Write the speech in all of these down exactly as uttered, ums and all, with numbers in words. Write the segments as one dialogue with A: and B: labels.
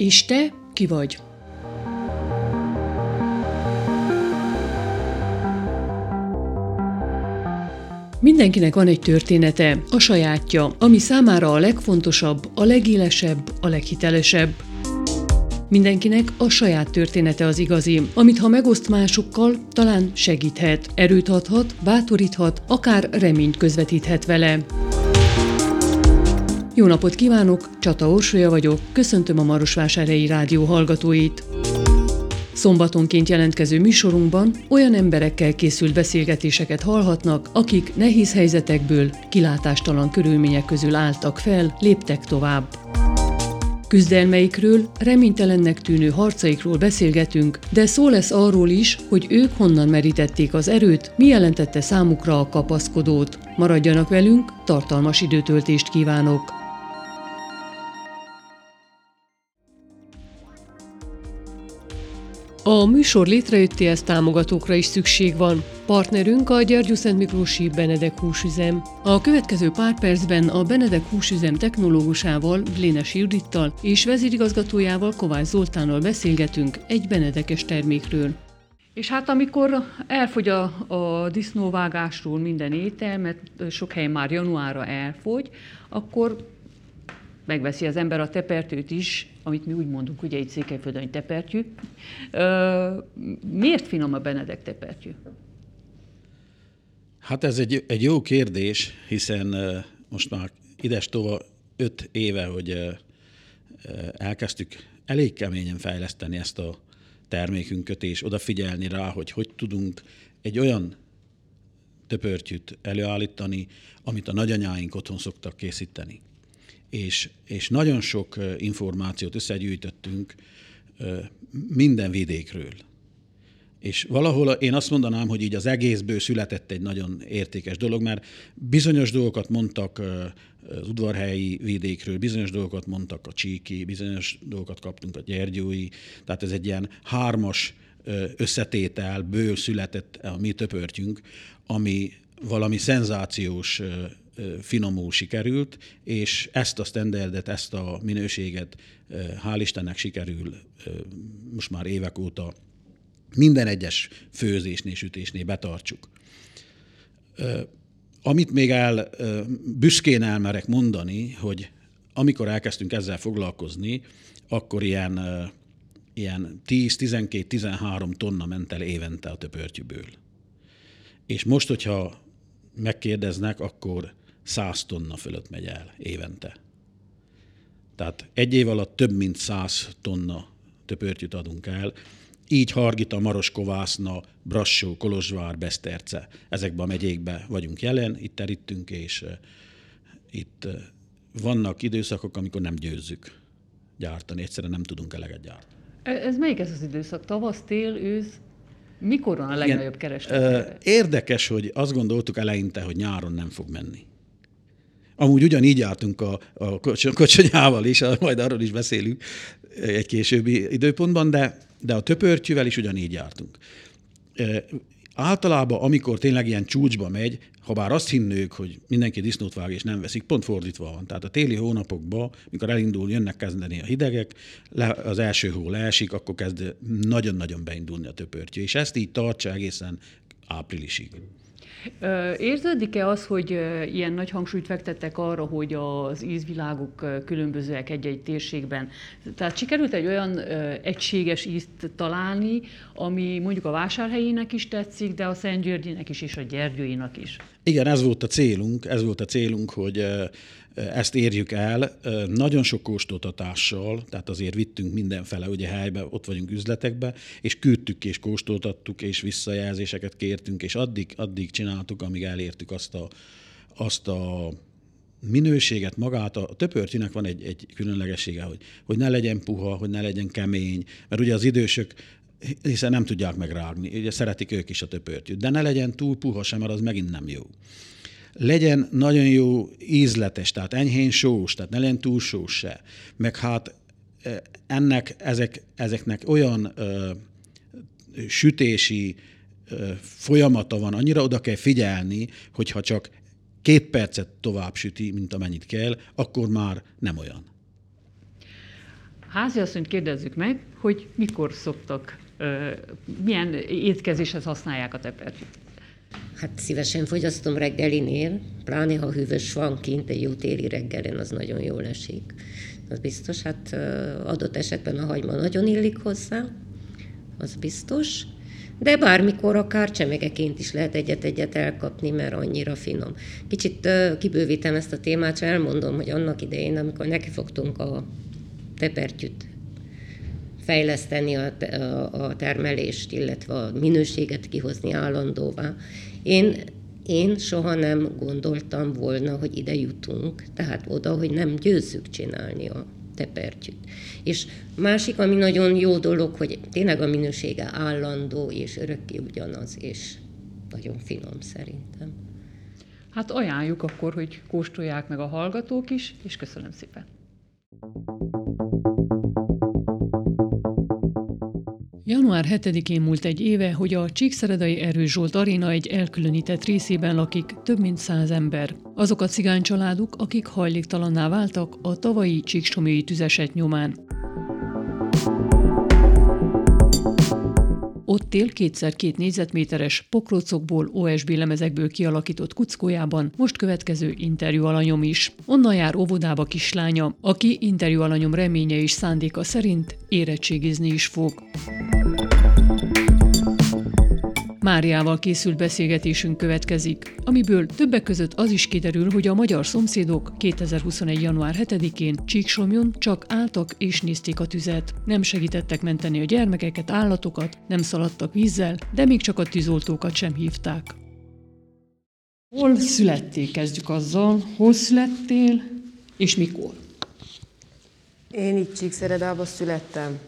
A: És te ki vagy? Mindenkinek van egy története, a sajátja, ami számára a legfontosabb, a legélesebb, a leghitelesebb. Mindenkinek a saját története az igazi, amit ha megoszt másokkal, talán segíthet, erőt adhat, bátoríthat, akár reményt közvetíthet vele. Jó napot kívánok, Csata Orsolya vagyok, köszöntöm a Marosvásárhelyi Rádió hallgatóit. Szombatonként jelentkező műsorunkban olyan emberekkel készült beszélgetéseket hallhatnak, akik nehéz helyzetekből, kilátástalan körülmények közül álltak fel, léptek tovább. Küzdelmeikről, reménytelennek tűnő harcaikról beszélgetünk, de szó lesz arról is, hogy ők honnan merítették az erőt, mi jelentette számukra a kapaszkodót. Maradjanak velünk, tartalmas időtöltést kívánok! A műsor létrejöttéhez támogatókra is szükség van. Partnerünk a Gyergyószentmiklósi Benedek húsüzem. A következő pár percben a Benedek húsüzem technológusával, Blénes Judittal és vezérigazgatójával, Kovács Zoltánnal beszélgetünk egy benedekes termékről. És hát amikor elfogy a, a disznóvágásról minden étel, mert sok helyen már januárra elfogy, akkor megveszi az ember a tepertőt is, amit mi úgy mondunk, ugye egy Székelyföldön, hogy tepertyű. Miért finom a Benedek tepertyű?
B: Hát ez egy, egy jó kérdés, hiszen most már idestova öt éve, hogy elkezdtük elég keményen fejleszteni ezt a termékünket, és odafigyelni rá, hogy hogy tudunk egy olyan töpörtyűt előállítani, amit a nagyanyáink otthon szoktak készíteni. És, és nagyon sok információt összegyűjtöttünk minden vidékről. És valahol én azt mondanám, hogy így az egészből született egy nagyon értékes dolog, mert bizonyos dolgokat mondtak az udvarhelyi vidékről, bizonyos dolgokat mondtak a csíki, bizonyos dolgokat kaptunk a gyergyói, tehát ez egy ilyen hármas összetételből született a mi töpörtyünk, ami valami szenzációs finomul sikerült, és ezt a standardet, ezt a minőséget hál' Istennek sikerül most már évek óta minden egyes főzésnél, sütésnél betartsuk. Amit még el büszkén elmerek mondani, hogy amikor elkezdtünk ezzel foglalkozni, akkor ilyen, ilyen tíz, tizenkét, tizenhárom tonna ment el évente a töpörtyűből. És most, hogyha megkérdeznek, akkor száz tonna fölött megy el évente. Tehát egy év alatt több mint száz tonna töpörtyűt adunk el. Így Hargita, Maroskovászna, Brassó, Kolozsvár, Beszterce. Ezekben a megyékben vagyunk jelen, itt teríttünk, és itt vannak időszakok, amikor nem győzzük gyártani. Egyszerűen nem tudunk eleget gyártani.
A: Ez melyik ez az időszak? Tavasz, tél, ősz? Mikor van a legnagyobb kereslet?
B: Érdekes, hogy azt gondoltuk eleinte, hogy nyáron nem fog menni. Amúgy ugyanígy jártunk a, a kocsonyával is, majd arról is beszélünk egy későbbi időpontban, de, de a töpörtyűvel is ugyanígy jártunk. E, általában, amikor tényleg ilyen csúcsba megy, ha bár azt hinnők, hogy mindenki disznót vág és nem veszik, pont fordítva van. Tehát a téli hónapokban, mikor elindul, jönnek kezdeni a hidegek, le, az első hó leesik, akkor kezd nagyon-nagyon beindulni a töpörtyű. És ezt így tartsa egészen áprilisig.
A: Érződik-e az, hogy ilyen nagy hangsúlyt fektettek arra, hogy az ízvilágok különbözőek egy-egy térségben? Tehát sikerült egy olyan egységes ízt találni, ami mondjuk a Vásárhelyének is tetszik, de a Szentgyörgyinek is, és a Gyergyóinak is?
B: Igen, ez volt a célunk, ez volt a célunk, hogy ezt érjük el. Nagyon sok kóstoltatással, tehát azért vittünk mindenfele, ugye helybe, ott vagyunk üzletekbe, és küldtük és kóstoltattuk, és visszajelzéseket kértünk, és addig, addig csináltuk, amíg elértük azt a, azt a minőséget magát. A töpörtyűnek van egy, egy különlegessége, hogy, hogy ne legyen puha, hogy ne legyen kemény, mert ugye az idősök hiszen nem tudják megrágni, ugye szeretik ők is a töpörtyűt, de ne legyen túl puha sem, mert az megint nem jó. Legyen nagyon jó ízletes, tehát enyhén sós, tehát ne legyen túl sós se. Meg hát ennek, ezek, ezeknek olyan ö, sütési ö, folyamata van, annyira oda kell figyelni, hogyha csak két percet tovább süti, mint amennyit kell, akkor már nem olyan.
C: Háziasszonyt kérdezzük meg, hogy mikor szoktak, milyen étkezéshez használják a tepertyűt.
D: Hát szívesen fogyasztom reggelinél, pláne ha hűvös van kint, egy jó téli reggelin, az nagyon jól esik. Az biztos, hát adott esetben a hagyma nagyon illik hozzá, az biztos, de bármikor akár csemegeként is lehet egyet-egyet elkapni, mert annyira finom. Kicsit kibővítem ezt a témát, és elmondom, hogy annak idején, amikor nekifogtunk a tepertyűt fejleszteni a, a, a termelést, illetve a minőséget kihozni állandóvá. Én, én soha nem gondoltam volna, hogy ide jutunk, tehát oda, hogy nem győzzük csinálni a tepertyűt. És másik, ami nagyon jó dolog, hogy tényleg a minősége állandó, és örökké ugyanaz, és nagyon finom szerintem.
C: Hát ajánljuk akkor, hogy kóstolják meg a hallgatók is, és köszönöm szépen.
A: január hetedikén múlt egy éve, hogy a Csíkszeredai Erős Zsolt aréna egy elkülönített részében lakik több mint száz ember. Azok a cigánycsaládok, akik hajléktalanná váltak a tavalyi csíksomlyói tüzeset nyomán. Ott él kétszer két négyzetméteres, pokrócokból, o es bé lemezekből kialakított kuckójában most következő interjú alanyom is. Onnan jár óvodába kislánya, aki interjú alanyom reménye és szándéka szerint érettségizni is fog. Máriával készült beszélgetésünk következik, amiből többek között az is kiderül, hogy a magyar szomszédok kétezer-huszonegy. január hetedikén Csíksomlyon csak álltak és nézték a tüzet. Nem segítettek menteni a gyermekeket, állatokat, nem szaladtak vízzel, de még csak a tűzoltókat sem hívták. Hol születtél? Kezdjük azzal. Hol születtél és mikor?
E: Én itt Csíkszeredában születtem.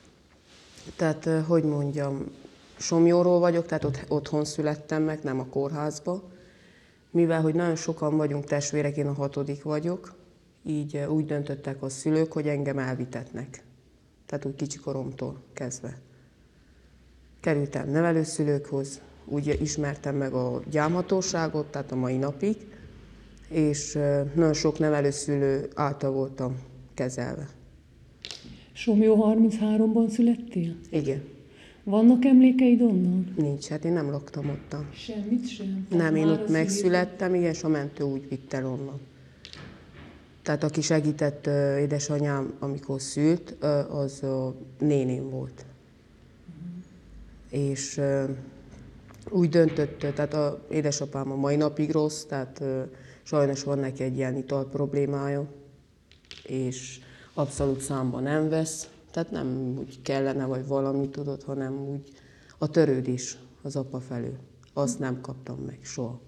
E: Tehát, hogy mondjam, Somlyóról vagyok, tehát ott, otthon születtem meg, nem a kórházba. Mivel, hogy nagyon sokan vagyunk testvérek, én a hatodik vagyok, így úgy döntöttek a szülők, hogy engem elvitetnek. Tehát úgy kicsi koromtól kezdve. Kerültem nevelőszülőkhoz, úgy ismertem meg a gyámhatóságot, tehát a mai napig, és nagyon sok nevelőszülő által voltam kezelve.
A: Somlyó harmincháromban születtél?
E: Igen.
A: Vannak emlékeid onnan?
E: Nincs, hát én nem laktam ottan.
A: Semmit sem?
E: Nem, én ott megszülettem, igen, és a mentő úgy vitt el onnan. Tehát aki segített uh, édesanyám, amikor szült, uh, az a néném volt. Uh-huh. És uh, úgy döntött, tehát a édesapám a mai napig rossz, tehát uh, sajnos van neki egy ilyen ital problémája, és abszolút számba nem vesz. Tehát nem úgy kellene, vagy valami tudod, hanem úgy a törődés az apa felől. Azt nem kaptam meg soha.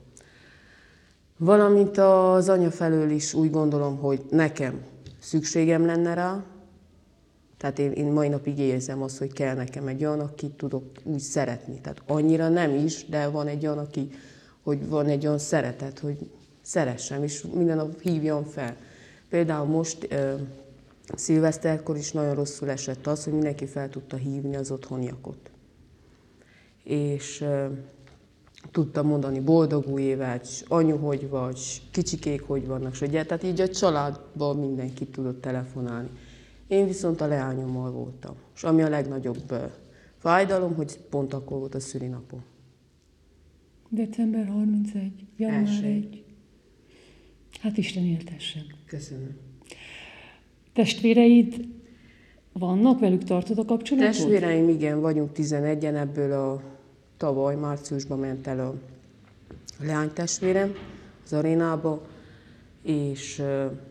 E: Valamint az anya felől is úgy gondolom, hogy nekem szükségem lenne rá. Tehát én, én mai napig érzem azt, hogy kell nekem egy olyan, akit tudok úgy szeretni. Tehát annyira nem is, de van egy olyan, aki, hogy van egy olyan szeretet, hogy szeressem, és minden nap hívjam fel. Például most szilveszterkor is nagyon rosszul esett az, hogy mindenki fel tudta hívni az otthoniakot. És uh, tudtam mondani boldog új évet, anyu hogy vagy, kicsikék hogy vannak, és ugye, tehát így a családban mindenki tudott telefonálni. Én viszont a leányommal voltam. És ami a legnagyobb uh, fájdalom, hogy pont akkor volt a szülinapom.
A: december harmincegy, január egy. Hát Isten éltessen.
E: Köszönöm.
A: Testvéreid vannak, velük tartod a kapcsolatot?
E: Testvéreim, igen, vagyunk tizenegyen, ebből a tavaly, márciusban ment el a leánytestvérem az arénába, és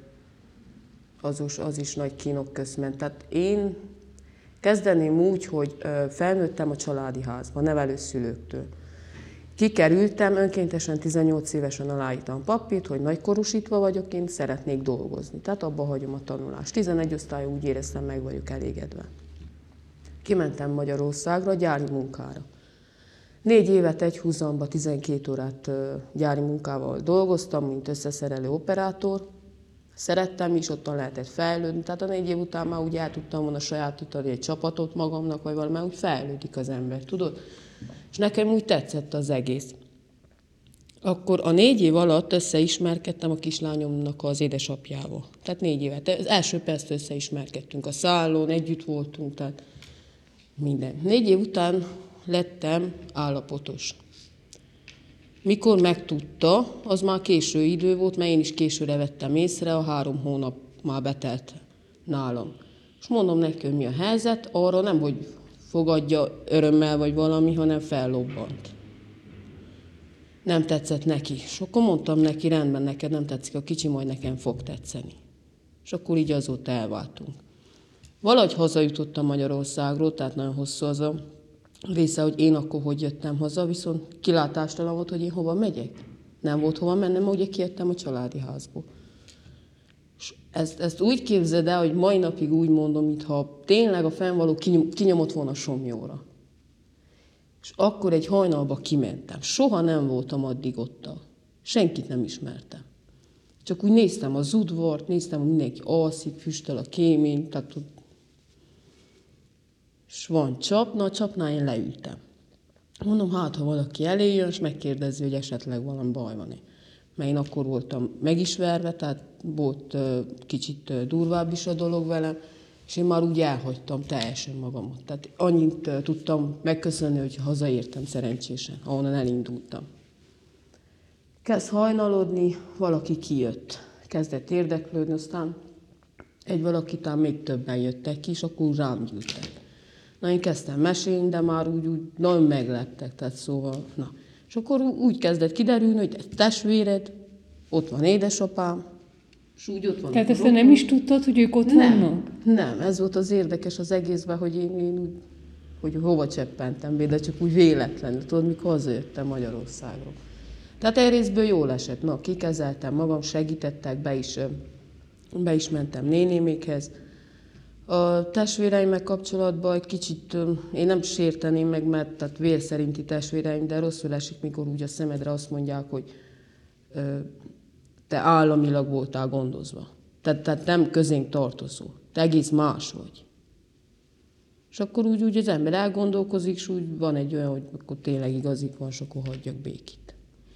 E: az, az is nagy kínok közt ment. Tehát én kezdeném úgy, hogy felnőttem a családi házba, nevelőszülőktől. Kikerültem, önkéntesen tizennyolc évesen aláírtam papírt, hogy nagykorúsítva vagyok, én szeretnék dolgozni. Tehát abba hagyom a tanulást. tizenegy osztály úgy éreztem, meg vagyok elégedve. Kimentem Magyarországra gyári munkára. Négy évet egy húzamba, tizenkét órát gyári munkával dolgoztam, mint összeszerelő operátor. Szerettem is, ottan lehetett fejlődni, tehát a négy év után már úgy el tudtam volna sajátítani egy csapatot magamnak, vagy valami, úgy fejlődik az ember, tudod? És nekem úgy tetszett az egész. Akkor a négy év alatt összeismerkedtem a kislányomnak az édesapjával. Tehát négy évet. Az első perctől összeismerkedtünk a szállón, együtt voltunk, tehát minden. Négy év után lettem állapotos. Mikor megtudta, az már késő idő volt, mert én is későre vettem észre, a három hónap már betelt nálam. És mondom neki, hogy mi a helyzet, arra nem, hogy fogadja örömmel vagy valami, hanem fellobbant. Nem tetszett neki. És akkor mondtam neki, rendben, neked nem tetszik a kicsi, majd nekem fog tetszeni. És akkor így azóta elváltunk. Valahogy hazajutottam Magyarországról, tehát nagyon hosszú az a része, hogy én akkor hogy jöttem haza, viszont kilátástalan volt, hogy én hova megyek. Nem volt hova mennem, mert ugye kijöttem a családi házból. És ezt, ezt úgy képzeld el, hogy mai napig úgy mondom, mintha tényleg a fennvaló kinyom, kinyomott volna Somlyóra. És akkor egy hajnalba kimentem. Soha nem voltam addig ott. Senkit nem ismertem. Csak úgy néztem az udvart, néztem, hogy mindenki alszik, füstöl a kémény, tehát és van csapna, a csapnál én leültem. Mondom, hát ha valaki elé jön, és megkérdezi, hogy esetleg valami baj van-e. Mert én akkor voltam megismerve, tehát volt kicsit durvább is a dolog velem, és én már úgy elhagytam teljesen magamat. Tehát annyit tudtam megköszönni, hogy hazaértem szerencsésen, ahonnan elindultam. Kezd hajnalodni, valaki kijött. Kezdett érdeklődni, aztán egy valaki, talán még többen jöttek ki, és akkor rám gyűltek. Na, én kezdtem mesélni, de már úgy, úgy nagyon megleptek, tehát szóval, na. És akkor úgy kezdett kiderülni, hogy egy testvéred, ott van édesapám, és úgy ott van.
C: Tehát ezt te nem is tudtad, hogy ők ott
E: nem,
C: vannak?
E: Nem, ez volt az érdekes az egészben, hogy én, én úgy, hogy hova cseppentem be, de csak úgy véletlenül, tudod, mikor hazajöttem Magyarországról. Tehát egy részből jól esett, na, kikezeltem magam, segítettek, be is, be is mentem nénémékhez. A testvéreimmel kapcsolatban egy kicsit, én nem sérteném meg, mert tehát vér szerinti testvéreim, de rosszul esik, mikor úgy a szemedre azt mondják, hogy te államilag voltál gondozva. Tehát, tehát nem közénk tartozó. Te egész más vagy. És akkor úgy, úgy az ember elgondolkozik, és úgy van egy olyan, hogy akkor tényleg igazik van, és akkor hagyjak békét.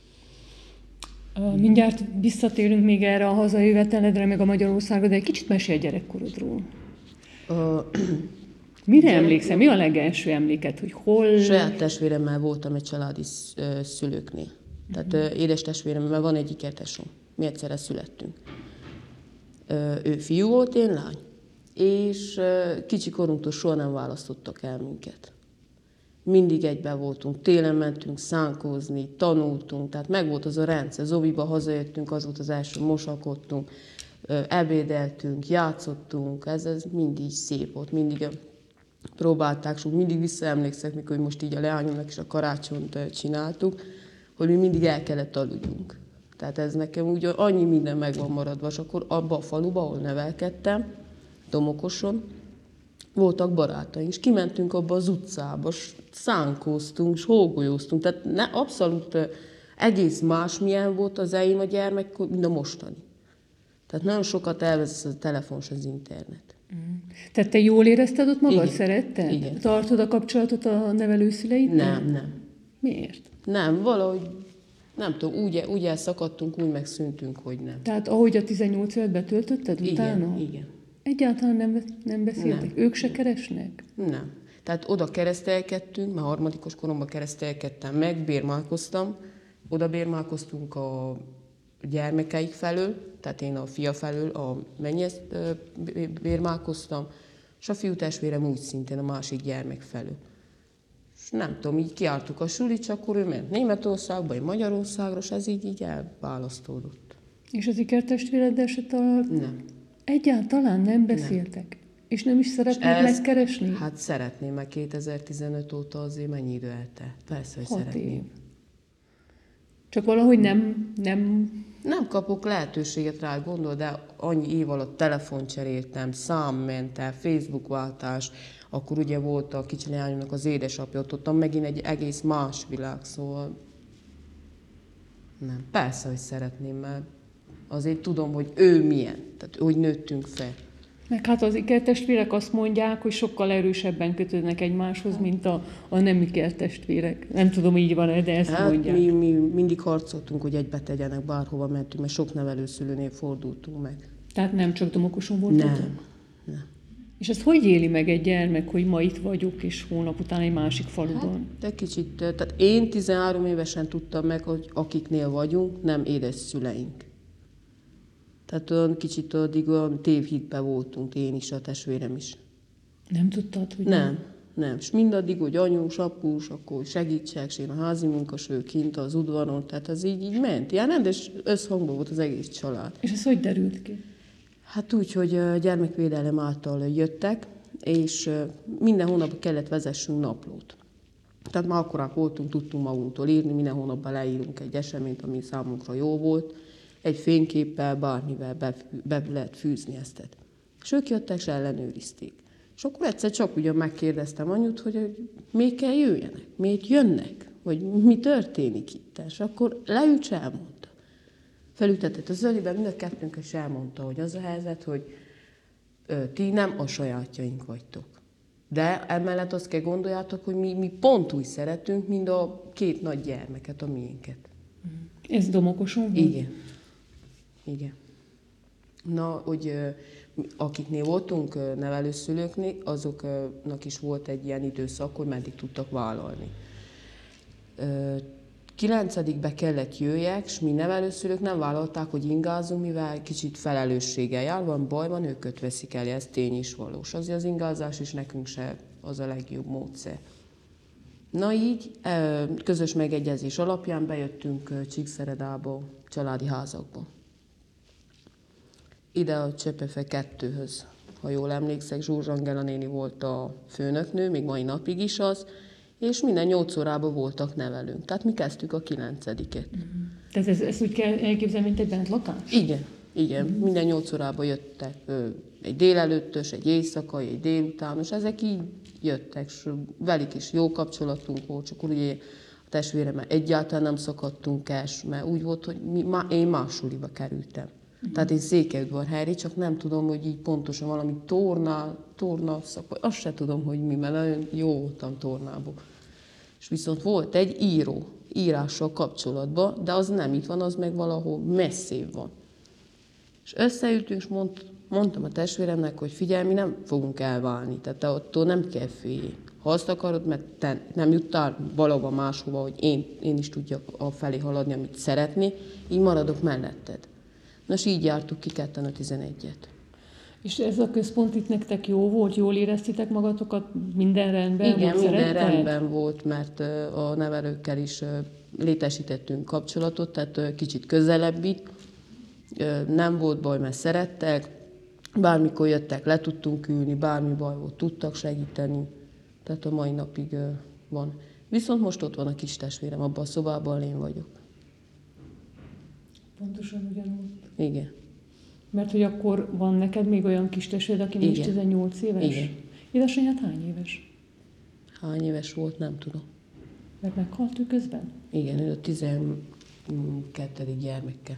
C: Mindjárt visszatérünk még erre a hazajöveteledre, meg a Magyarországra, de egy kicsit mesélj a gyerekkorodról. Uh, Mire emlékszem? Mi a legelső emléket, hogy hol?
E: Saját testvéremmel voltam egy családi szülőknél. Tehát uh-huh. édes testvéremmel van egy ikertesom. Mi egyszerre születtünk. Ő fiú volt, én lány. És kicsi korunktól soha nem választottak el minket. Mindig egyben voltunk, télen mentünk szánkózni, tanultunk, tehát megvolt az a rendszer. Zoviba hazajöttünk, az volt az első, mosakodtunk, ebédeltünk, játszottunk, ez, ez mindig szép volt, mindig próbálták, és mindig visszaemlékszek, mikor most így a leányomnak is a karácsonyt csináltuk, hogy mi mindig el kellett aludjunk. Tehát ez nekem úgy annyi minden meg van maradva, és akkor abban a faluban, ahol nevelkedtem, Domokoson, voltak barátaink, és kimentünk abba az utcába, és szánkóztunk, és hógolyóztunk, tehát ne, abszolút egész más milyen volt az eim a gyermekkor, mint a mostani. Tehát nagyon sokat elvesz a telefon és az internet.
C: Mm. Tehát te jól érezted ott magad?
E: Igen.
C: Szeretted?
E: Igen.
C: Tartod a kapcsolatot a nevelőszüleiddel?
E: Nem, nem.
C: Miért?
E: Nem, valahogy, nem tudom, úgy, úgy elszakadtunk, úgy megszűntünk, hogy nem.
C: Tehát ahogy a tizennyolc évet betöltötted
E: igen,
C: utána?
E: Igen,
C: Egyáltalán nem, nem beszéltek?
E: Nem.
C: Ők se keresnek?
E: Nem. Tehát oda keresztelkedtünk, mert harmadikos koromban keresztelkedtem meg, bérmálkoztam. Oda bérmálkoztunk a gyermekeik felől, tehát én a fia felől a mennyezt bérmálkoztam, és a fiú testvérem úgy szintén a másik gyermek felől. És nem tudom, így kiártuk a sulit, csak akkor ő ment Németországba, én Magyarországra, és ez így, így elválasztódott.
C: És az ikertestvéreddel se talált?
E: Nem.
C: Egyáltalán nem beszéltek? Nem. És nem is szeretnék ezt, megkeresni?
E: Hát szeretném, mert kétezer-tizenöt óta azért mennyi idő eltelt. Persze, hogy
C: Hat
E: szeretném.
C: Év. Csak valahogy nem, nem...
E: Nem kapok lehetőséget rá, gondol, de annyi év alatt telefont cseréltem, szám ment el, Facebook-váltás, akkor ugye volt a kicsi leányomnak az édesapja, ott, ott megint egy egész más világ, szóval nem. Persze, hogy szeretném, mert azért tudom, hogy ő milyen, tehát hogy nőttünk fel.
C: Meg hát az ikertestvérek azt mondják, hogy sokkal erősebben kötődnek egymáshoz, mint a, a nem ikertestvérek. Nem tudom, így van-e, de ezt
E: Hát
C: mondják.
E: mi, mi mindig harcoltunk, hogy egybe tegyenek, bárhova mentünk, mert sok nevelőszülőnél fordultunk meg.
C: Tehát nem csak Domokoson voltatok?
E: Nem, nem.
C: És ezt hogy éli meg egy gyermek, hogy ma itt vagyok, és hónap után egy másik faluban?
E: Hát, de kicsit, tehát én tizenhárom évesen tudtam meg, hogy akiknél vagyunk, nem édeszszüleink. Tehát olyan kicsit addig olyan tévhitbe voltunk, én is, a testvérem is.
C: Nem tudtad, hogy
E: Nem, nem. És mindaddig, hogy anyós, apus, akkor segítsek, és én a házi munkas, ő kint az udvaron, tehát ez így, így ment. Ilyen rendes összhangban volt az egész család.
C: És ez hogy derült ki?
E: Hát úgy, hogy ö, gyermekvédelem által jöttek, és ö, minden hónapban kellett vezessünk naplót. Tehát már akkorák voltunk, tudtunk magunktól írni, minden hónapban leírunk egy eseményt, ami számunkra jó volt, egy fényképpel, bármivel be, be lehet fűzni ezt. És ők jöttek, és ellenőrizték. És akkor egyszer csak ugyan megkérdeztem anyut, hogy, hogy miért kell jöjjenek, miért jönnek, vagy mi történik itt. És akkor leült, és elmondta. Felültetett az ölébe, mind a kettőnk, és elmondta, hogy az a helyzet, hogy ö, ti nem a sajátjaink vagytok. De emellett azt kell gondoljátok, hogy mi, mi pont úgy szeretünk, mint a két nagy gyermeket, a miénket.
C: Ez Domokoson volt?
E: Igen. Igen. Na, hogy ö, akiknél voltunk ö, nevelőszülőknél, azoknak is volt egy ilyen időszak, hogy meddig tudtak vállalni. Ö, Kilencedikbe kellett jöjjek, és mi nevelőszülők nem vállalták, hogy ingázunk, mivel kicsit felelősséggel jár, van baj van, őket veszik el, ez tény is valós. Azért az ingázás is nekünk se az a legjobb módszer. Na így, közös megegyezés alapján bejöttünk Csíkszeredába, családi házakba. Ide a Csepefe kettőhöz, ha jól emlékszek, Zsúrzs Angela néni volt a főnöknő, még mai napig is az, és minden nyolc órában voltak nevelőnk. Tehát mi kezdtük a kilencediket.
C: Uh-huh. Tehát ez, ez úgy kell elképzelni, mint egy bentlakás?
E: Igen, igen. Uh-huh. Minden nyolc órában jöttek ö, egy délelőttös, egy éjszakai, egy délutános, ezek így jöttek, és velük is jó kapcsolatunk volt, csak ugye a testvéremmel egyáltalán nem szakadtunk el, mert úgy volt, hogy mi, má, én más suliba kerültem. Uh-huh. Tehát én Székelyudvarhelyre, csak nem tudom, hogy így pontosan valami torna, torna szak, vagy azt se tudom, hogy mi, mert nagyon jó voltam tornából. És viszont volt egy író, írással kapcsolatban, de az nem itt van, az meg valahol messzébb van. És összeültünk, és mond, mondtam a testvéremnek, hogy figyelj, mi nem fogunk elválni, tehát te attól nem kell félni. Ha azt akarod, mert te nem juttál valahova máshova, hogy én, én is tudjak a felé haladni, amit szeretni, így maradok melletted. Nos, így jártuk ki ketten a tizenegyet.
C: És ez a központ itt nektek jó volt? Jól éreztitek magatokat? Minden rendben
E: Igen,
C: volt?
E: minden
C: Szeretted?
E: rendben volt, mert a nevelőkkel is létesítettünk kapcsolatot, tehát kicsit közelebbit. Nem volt baj, mert szerettek. Bármikor jöttek, le tudtunk ülni, bármi baj volt, tudtak segíteni. Tehát a mai napig van. Viszont most ott van a kis testvérem, abban a szobában én vagyok.
C: Pontosan ugyanúgy.
E: Igen.
C: Mert hogy akkor van neked még olyan kis testvéred, aki még is tizennyolc éves?
E: Igen.
C: Édesanyád hány éves?
E: Hány éves volt, nem tudom.
C: Mert meghalt ő közben?
E: Igen, ő a tizenkettedik gyermekkel.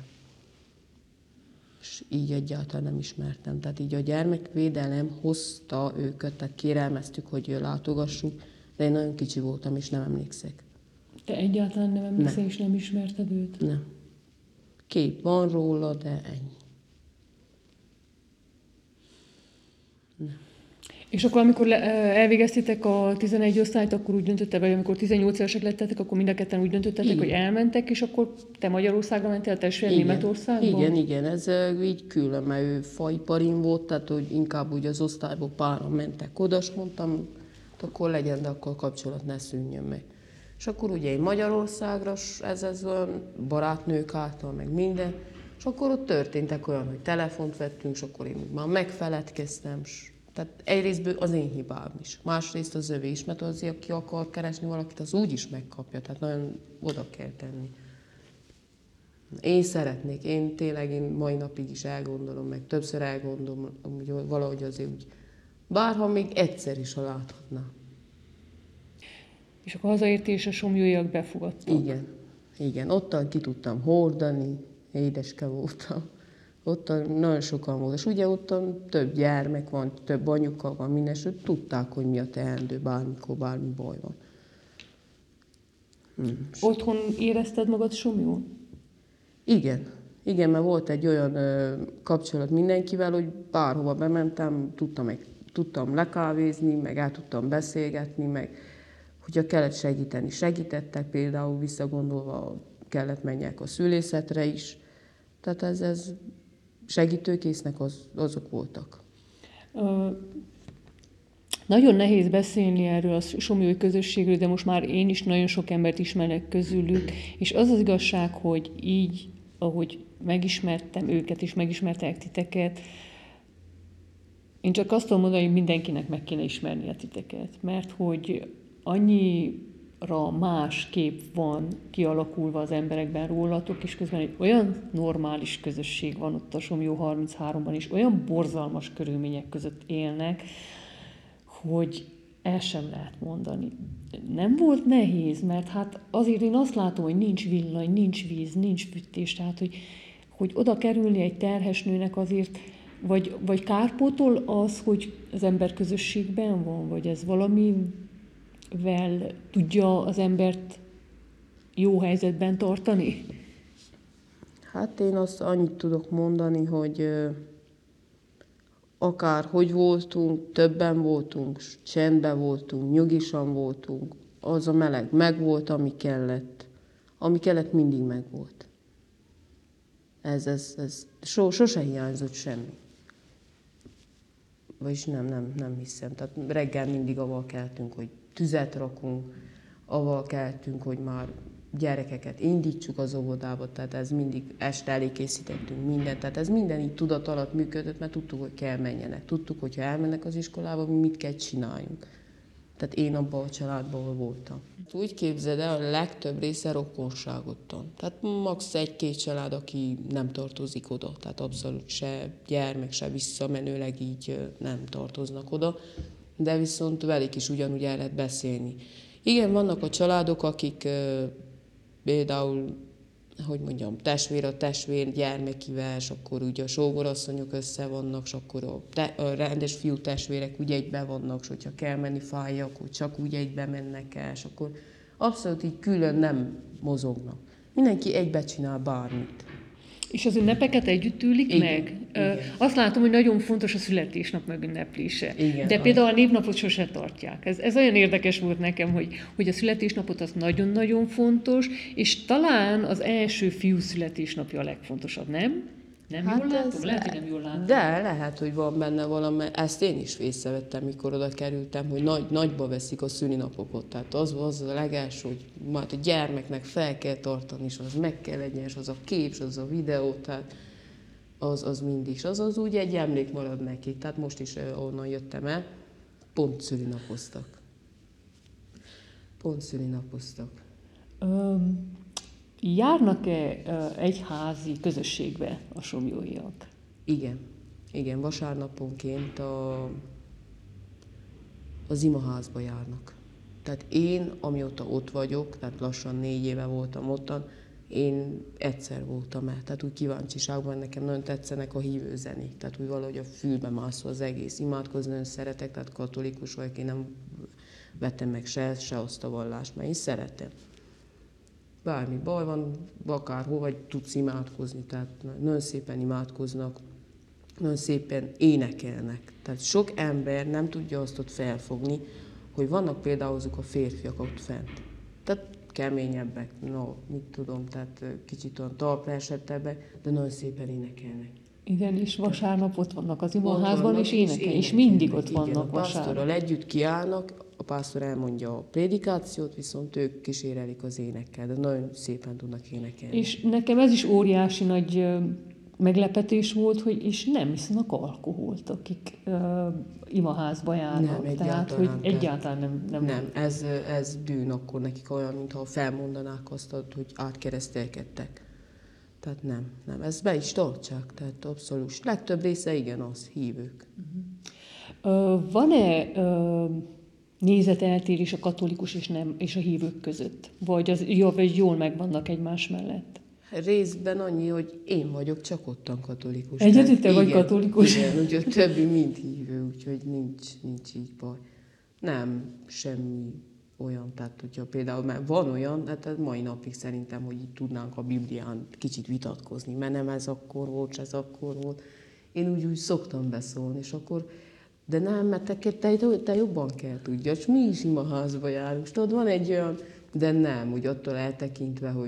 E: És így egyáltalán nem ismertem. Tehát így a gyermekvédelem hozta őket, tehát kérelmeztük, hogy látogassuk, de én nagyon kicsi voltam, és nem emlékszek.
C: Te egyáltalán nem emlékszel,
E: Nem.
C: és nem ismerted őt?
E: Nem. Kép van róla, de ennyi. Nem.
C: És akkor, amikor le, elvégeztétek a tizenegy osztályt, akkor úgy döntöttek, vagy amikor tizennyolc évesek lettetek, akkor mind a ketten úgy döntöttetek,
E: Igen.
C: hogy elmentek, és akkor te Magyarországra mentél, a testvéred Németországba?
E: Igen, igen, ez ö, így külön, mert ő faiparin volt, tehát hogy inkább úgy az osztályból páran mentek oda, és mondtam, akkor legyen, de akkor a kapcsolat ne szűnjön meg. És akkor ugye én Magyarországra, s ez, ez olyan barátnők által, meg minden, és akkor ott történtek olyan, hogy telefont vettünk, és akkor én már megfeledkeztem, s tehát egyrésztből az én hibám is, másrészt az övé is, mert azért, aki akar keresni valakit, az úgy is megkapja, tehát nagyon oda kell tenni. Én szeretnék, én tényleg én mai napig is elgondolom, meg többször elgondolom, hogy valahogy azért úgy, bárha még egyszer is, ha láthatnám.
C: És akkor hazaértél, és a somlyóiak befogadtak.
E: Igen, igen, ottan ki tudtam hordani, édeske voltam. Ott nagyon sokan volt, és ugye ott több gyermek van, több anyuka van, minden, és tudták, hogy mi a teendő, bármikor, bármi baj van.
C: Hmm. Otthon érezted magad Somjón?
E: Igen. Igen, mert volt egy olyan ö, kapcsolat mindenkivel, hogy bárhova bementem, tudtam, meg, tudtam lekávézni, meg el tudtam beszélgetni, meg hogyha kellett segíteni, segítettek, például visszagondolva kellett menjek a szülészetre is. Tehát ez, ez segítőkésznek az, azok voltak.
C: Uh, nagyon nehéz beszélni erről a somlyói közösségről, de most már én is nagyon sok embert ismerek közülük, és az az igazság, hogy így, ahogy megismertem őket, és megismertek titeket, én csak azt tudom mondani, hogy mindenkinek meg kéne ismerni a titeket, mert hogy annyira más kép van kialakulva az emberekben rólatok, és közben egy olyan normális közösség van ott a Somlyó harmincháromban, és olyan borzalmas körülmények között élnek, hogy el sem lehet mondani. Nem volt nehéz, mert hát azért én azt látom, hogy nincs villany, nincs víz, nincs fűtés, tehát hogy, hogy oda kerülni egy terhes nőnek azért, vagy, vagy kárpótol az, hogy az ember közösségben van, vagy ez valamivel tudja az embert jó helyzetben tartani?
E: Hát én azt annyit tudok mondani, hogy akár hogy voltunk, többen voltunk, csendben voltunk, nyugisan voltunk, az a meleg megvolt, ami kellett. Ami kellett, mindig megvolt. Ez, ez, ez so, sose hiányzott semmi. Vagyis nem, nem, nem hiszem. Tehát reggel mindig avval keltünk, hogy tüzet rakunk, avval keltünk, hogy már gyerekeket indítsuk az óvodába, tehát ez mindig este elé készítettünk mindent, tehát ez minden így tudat alatt működött, mert tudtuk, hogy kell menjenek. Tudtuk, hogy ha elmennek az iskolába, mi mit kell csináljunk. Tehát én abban a családban, ahol voltam. Úgy képzeld el, a legtöbb része rokonságodtan. Tehát max. egy-két család, aki nem tartozik oda. Tehát abszolút se gyermek, se visszamenőleg így nem tartoznak oda. De viszont velük is ugyanúgy el lehet beszélni. Igen, vannak a családok, akik például, hogy mondjam, testvér a testvér gyermekivel, és akkor ugye a sógorasszonyok össze vannak, és akkor a, te, a rendes fiú testvérek úgy egybe vannak, és hogyha kell menni fájja, akkor csak úgy egybe mennek el, és akkor abszolút így külön nem mozognak. Mindenki egybe csinál bármit.
C: És az ünnepeket együtt ülik
E: igen,
C: meg?
E: Igen.
C: Azt látom, hogy nagyon fontos a születésnap megünneplése.
E: Igen,
C: de például a névnapot sose tartják. Ez, ez olyan érdekes volt nekem, hogy, hogy a születésnapot az nagyon-nagyon fontos, és talán az első fiú születésnapja a legfontosabb, nem? Nem hát jól látom? Lehet, hogy nem jól látom.
E: De lehet, hogy van benne valami, ezt én is észrevettem, mikor oda kerültem, hogy nagy, nagyba veszik a szülinapokat. Tehát az az a legelső, hogy majd a gyermeknek fel kell tartani, és az meg kell legyen, és az a kép, és az a videó, tehát az, az mindig. És az az úgy egy emlék marad neki. Tehát most is onnan jöttem el, pont szülinapoztak. Pont szülinapoztak.
C: Um. Járnak-e egyházi közösségbe a somlyóiak?
E: Igen. Igen, vasárnaponként a, az imaházba járnak. Tehát én, amióta ott vagyok, tehát lassan négy éve voltam ottan, én egyszer voltam el. Tehát úgy kíváncsiságban nekem nagyon tetszenek a hívő zenék. Tehát úgy valahogy a fülbe mászol az egész. Imádkozni nagyon szeretek, tehát katolikus vagyok, én nem vettem meg se, se azt a vallást, mert én szeretem. Bármi baj van, akárhol vagy tudsz imádkozni, tehát nagyon szépen imádkoznak, nagyon szépen énekelnek. Tehát sok ember nem tudja azt ott felfogni, hogy vannak például azok a férfiak ott fent. Tehát keményebbek, no, mit tudom, tehát kicsit olyan talpra esettebbek, de nagyon szépen énekelnek.
C: Igen, és vasárnap ott vannak az imaházban, és énekelnek, és mindig ott vannak
E: igen,
C: vasárnap.
E: A pásztorral együtt kiállnak, a pásztor elmondja a prédikációt, viszont ők kísérelik az énekkel, de nagyon szépen tudnak énekelni.
C: És nekem ez is óriási nagy meglepetés volt, hogy és nem isznak alkoholt, akik uh, imaházba járnak.
E: Nem,
C: tehát, hogy
E: nem.
C: egyáltalán nem. Nem,
E: nem ez, ez bűn akkor nekik olyan, mintha felmondanák azt, hogy átkeresztelkedtek. Tehát nem, nem. Ezt be is tartsák, tehát abszolút. Legtöbb része igen, az hívők.
C: Uh-huh. Uh, van-e uh, nézeteltérés a katolikus és, nem, és a hívők között? Vagy, az, vagy jól megvannak egymás mellett?
E: Részben annyi, hogy én vagyok csak ottan katolikus.
C: Egyedül te vagy
E: igen,
C: katolikus?
E: Igen, ugye a többi mind hívő, úgyhogy nincs, nincs így baj. Nem, semmi olyan, tehát hogyha például, mert van olyan, hát mai napig szerintem, hogy így tudnánk a Biblián kicsit vitatkozni, mert nem ez akkor volt, ez akkor volt. Én úgy, úgy szoktam beszólni, és akkor, de nem, mert te, te, te jobban kell tudja, és mi is imaházba járunk, tudod, van egy olyan, de nem, úgy attól eltekintve, hogy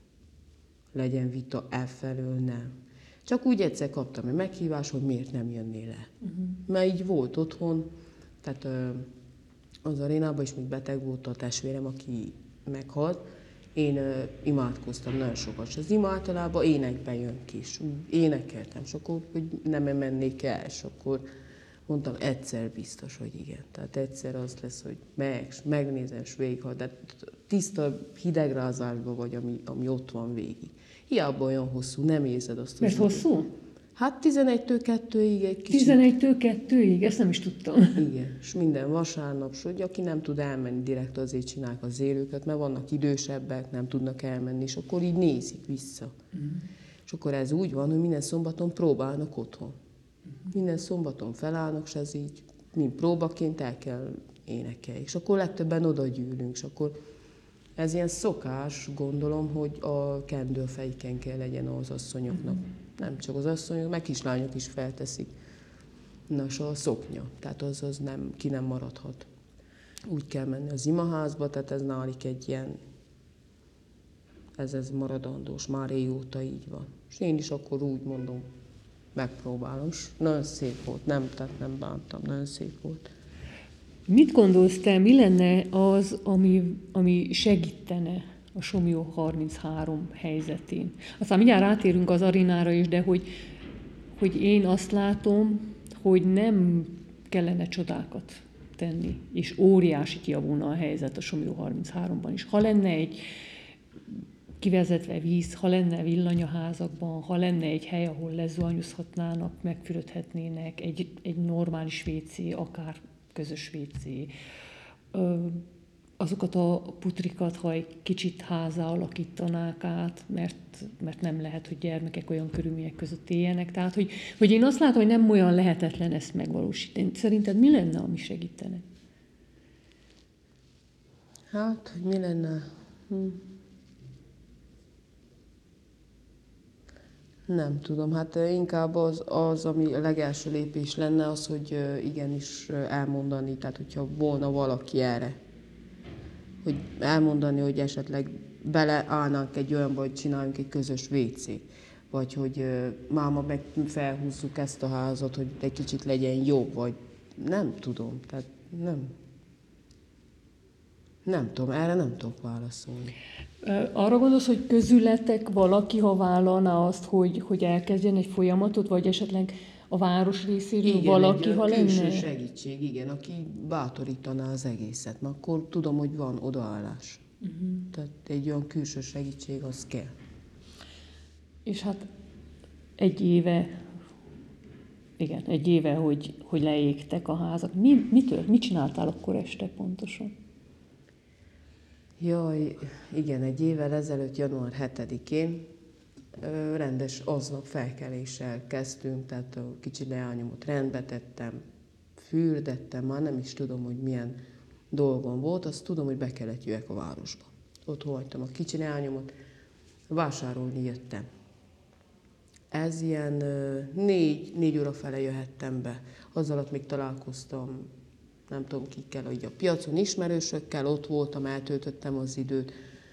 E: legyen vita elfelől, nem. Csak úgy egyszer kaptam egy meghívást, hogy miért nem jönnél le. Uh-huh. Mert így volt otthon, tehát az arénában is még beteg volt a testvérem, aki meghalt. Én uh, imádkoztam nagyon sokat, és az ima általában énekben jön ki, és úgy énekeltem, és akkor hogy nem mennék el, és akkor mondtam, egyszer biztos, hogy igen. Tehát egyszer az lesz, hogy meg, megnézem, és végighal, de tiszta hidegrázásban vagy, ami, ami ott van végig. Hiába olyan hosszú, nem érzed azt.
C: Mert hosszú?
E: Hát tizenegytől kettőig egy kicsit.
C: tizenegytől kettőig? Ezt nem is tudtam.
E: Igen, és minden vasárnap, és hogy aki nem tud elmenni direkt, azért csinálják az élőket, mert vannak idősebbek, nem tudnak elmenni, és akkor így nézik vissza. Mm. És akkor ez úgy van, hogy minden szombaton próbálnak otthon. Mm. Minden szombaton felállnak, és ez így mind próbaként el kell énekelni. És akkor legtöbben oda gyűlünk, és akkor ez ilyen szokás, gondolom, hogy a kendő a fejken kell legyen az asszonyoknak. Mm. Nem csak az asszonyok, meg kislányok is felteszik. Na, és a szoknya, tehát az, az nem, ki nem maradhat. Úgy kell menni az imaházba, tehát ez nálik egy ilyen, ez, ez maradandós, már régóta így van. És én is akkor úgy mondom, megpróbálom, és nagyon szép volt, nem, tehát nem bántam, nagyon szép volt.
C: Mit gondolsz te, mi lenne az, ami, ami segítene a Somlyó harminchárom helyzetén? Aztán mindjárt rátérünk az arénára is, de hogy, hogy én azt látom, hogy nem kellene csodákat tenni, és óriási javulna a helyzet a Somlyó harmincháromban is. Ha lenne egy kivezetve víz, ha lenne villany a házakban, ha lenne egy hely, ahol lezuhanyozhatnának, megfürödhetnének, egy, egy normális vécé, akár közös vécé, azokat a putrikat, ha egy kicsit házá alakítanák át, mert, mert nem lehet, hogy gyermekek olyan körülmények között éljenek. Tehát, hogy, hogy én azt látom, hogy nem olyan lehetetlen ezt megvalósítani. Szerinted mi lenne, ami segítene?
E: Hát, hogy mi lenne? Hm. Nem tudom, hát inkább az, az, ami a legelső lépés lenne, az, hogy igenis elmondani, tehát hogyha volna valaki erre, hogy elmondani, hogy esetleg beleállnánk egy olyanba, hogy csináljunk egy közös vécét, vagy hogy máma meg felhúzzuk ezt a házat, hogy egy kicsit legyen jobb, vagy nem tudom, tehát nem. Nem tudom, erre nem tudok válaszolni.
C: Arra gondolsz, hogy közületek valaki, ha vállalna azt, hogy, hogy elkezdjen egy folyamatot, vagy esetleg a város részéről
E: igen,
C: valaki,
E: egy
C: ha lenne?
E: külső segítség, igen, aki bátorítaná az egészet, mert akkor tudom, hogy van odaállás. Uh-huh. Tehát egy olyan külső segítség, az kell.
C: És hát egy éve, igen, egy éve, hogy, hogy leégtek a házak. Mi, mitől, mit csináltál akkor este pontosan?
E: Jaj, igen, egy évvel ezelőtt, január hetedikén rendes aznap felkeléssel kezdtünk, tehát a kicsi leányomot rendbe tettem, fürdettem, már nem is tudom, hogy milyen dolgom volt, azt tudom, hogy be kellett jöjjek a városba. Ott hagytam a kicsi leányomot, vásárolni jöttem. Ez ilyen négy, négy óra fele jöhettem be, az alatt még találkoztam, nem tudom kikkel, hogy a piacon ismerősökkel, ott voltam, eltöltöttem az időt.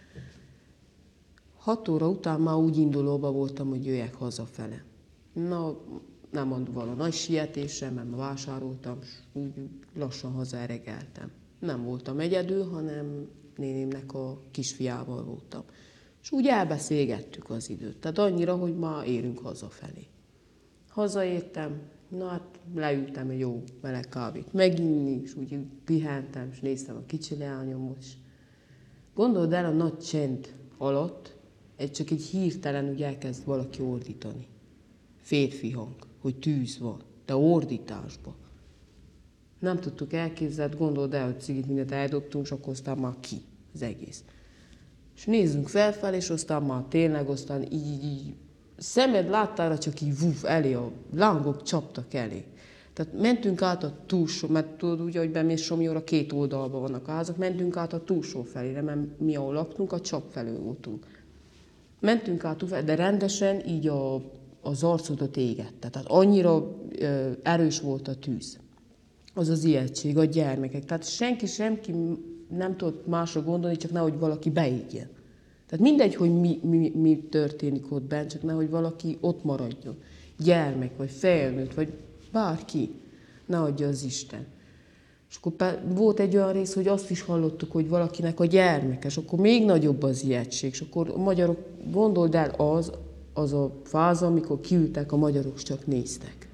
E: Hat óra után már úgy indulóba voltam, hogy jöjjek hazafele. Na, nem mond vala nagy sietésre, mert már vásároltam, és úgy lassan hazaeregeltem. Nem voltam egyedül, hanem nénémnek a kisfiával voltam. És úgy elbeszélgettük az időt, tehát annyira, hogy már érünk hazafelé. Hazaértem, na hát leültem egy jó meleg kávét meginni, és úgy pihentem, és néztem a kicsi leányomot. Gondold el, a nagy csend alatt egy csak egy hirtelen úgy elkezd valaki ordítani. Férfi hang, hogy tűz van, de ordításba. Nem tudtuk elképzelni, gondold el, hogy cigit mindent eldobtunk, és akkor aztán már ki az egész. És nézzünk felfelé, és aztán már tényleg, aztán így, így, így szemed láttára csak így vuf, elé, a lángok csaptak elé. Tehát mentünk át a túlsó, mert tudod úgy, hogy bemész Somlyóra, két oldalban vannak a házak, mentünk át a túlsó felére, mert mi ahol laktunk, a csap felől voltunk. Mentünk át, de rendesen így a, az arcodat égette. Tehát annyira ö, erős volt a tűz. Az az ijegység, a gyermekek. Tehát senki, senki nem tudott másra gondolni, csak nehogy valaki beégjen. Tehát mindegy, hogy mi, mi, mi történik ott bent, csak nehogy valaki ott maradjon. Gyermek, vagy felnőtt, vagy bárki. Ne adja az Isten. És akkor volt egy olyan rész, hogy azt is hallottuk, hogy valakinek a gyermeke, és akkor még nagyobb az ijegység. És akkor a magyarok, gondold el, az, az a fáza, amikor kiültek, a magyarok csak néztek.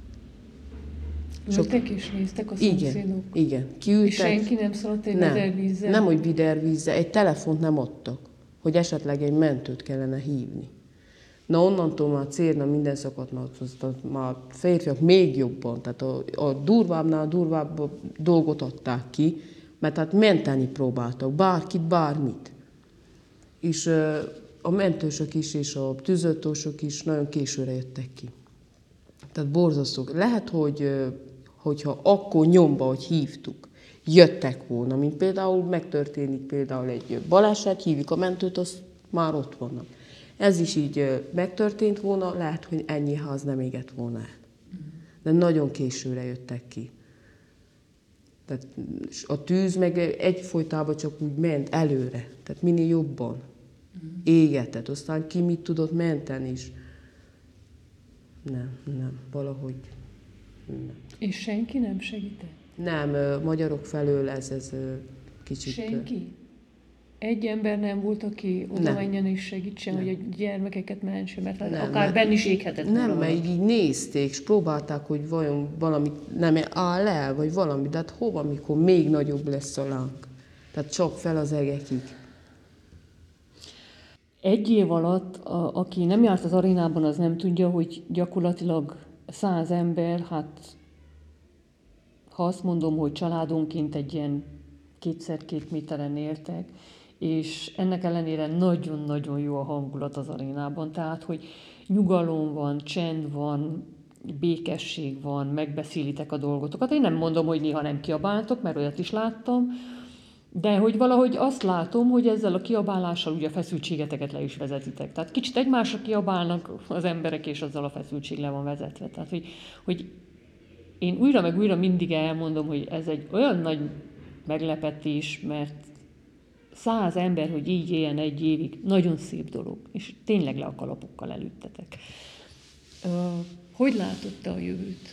C: Ültek és néztek a szomszédok?
E: Igen, igen. Kiültek.
C: És senki nem szaladt egy
E: nem,
C: vidervízzel?
E: Nem, hogy vidervízzel, egy telefont nem adtak, hogy esetleg egy mentőt kellene hívni. Na onnantól már cérna minden szakadt, már férfiak még jobban, tehát a, a durvábbnál durvább dolgot adták ki, mert hát menteni próbáltak, bárkit, bármit. És a mentősök is, és a tűzoltósok is nagyon későre jöttek ki. Tehát borzasztó. Lehet, hogy hogyha akkor nyomba, hogy hívtuk, jöttek volna, mint például megtörténik például egy baleset, hívjuk a mentőt, azt már ott vannak. Ez is így megtörtént volna, lehet, hogy ennyi ház nem égett volna el. De nagyon későre jöttek ki. Tehát a tűz meg egyfolytában csak úgy ment előre, tehát minél jobban égetett. Aztán ki mit tudott menteni is. Nem, nem, valahogy nem.
C: És senki nem segített?
E: Nem, magyarok felől ez, ez kicsit...
C: Senki? Egy ember nem volt, aki oda menjen és segítsen, hogy a gyermekeket mentse, mert nem, akár mert, benn is éghetett.
E: Nem, mert így, így nézték, és próbálták, hogy vajon valamit nem áll el, vagy valami, de hát hova, mikor még nagyobb lesz a láng. Tehát csak fel az egekig.
C: Egy év alatt, a, aki nem járt az arénában, az nem tudja, hogy gyakorlatilag száz ember, hát ha azt mondom, hogy családonként egy ilyen kétszer-két méteren éltek, és ennek ellenére nagyon-nagyon jó a hangulat az arénában. Tehát, hogy nyugalom van, csend van, békesség van, megbeszélitek a dolgotokat. Én nem mondom, hogy néha nem kiabáltok, mert olyat is láttam, de hogy valahogy azt látom, hogy ezzel a kiabálással ugye a feszültségeteket le is vezetitek. Tehát kicsit egymásra kiabálnak az emberek, és azzal a feszültség le van vezetve. Tehát, hogy, hogy én újra meg újra mindig elmondom, hogy ez egy olyan nagy meglepetés, mert száz ember, hogy így éljen egy évig, nagyon szép dolog, és tényleg le a kalapokkal elüttetek. Uh, hogy látod te a jövőt?